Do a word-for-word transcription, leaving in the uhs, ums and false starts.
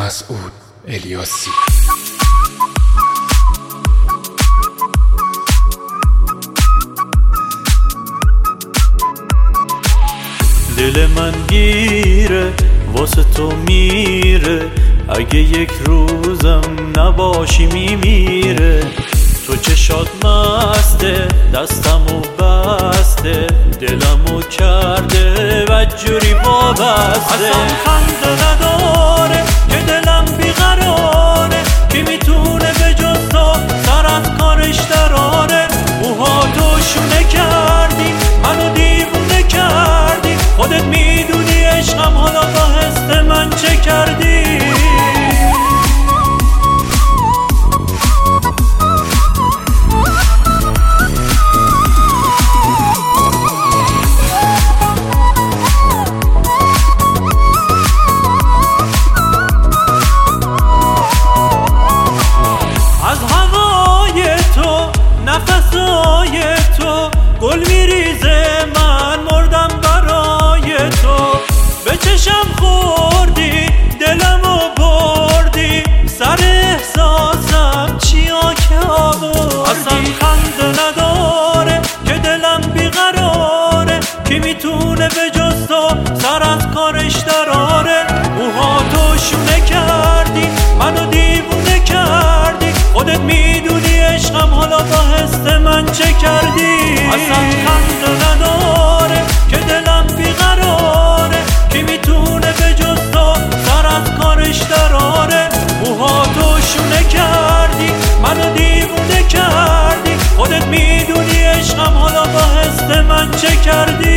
مسعود الیاسی. دل من گیره واسه تو میره، اگه یک روزم نباشی میمیره. تو چشات مسته دستمو بسته، دلمو کرده بدجوری وابسته. اصلا خنده نداره که دلم بیقراره، کی میتونه به جز تو سر از کارش دراره. موها تو شونه کردی منو دیوونه کردی، خودت میدونی عشقم حالا با حس من چه کردی. نفسای تو گل میریزه، من مردم برای تو. به چشم خوردی دلمو بردی، سر احساسم چیا که آوردی. اصلا خنده نداره که دلم بیقراره، کی میتونه به جز تو سر از کارش دراره. موها تو شونه کردی منو دیوونه کردی، خودت میدونی عشقم حالا با حس من چه کردی. اصلا خنده نداره که دلم بیقراره، کی میتونه به جز تو سر از کارش دراره. موها تو شونه کردی منو دیوونه کردی، خودت میدونی عشقم حالا با حس من چه کردی.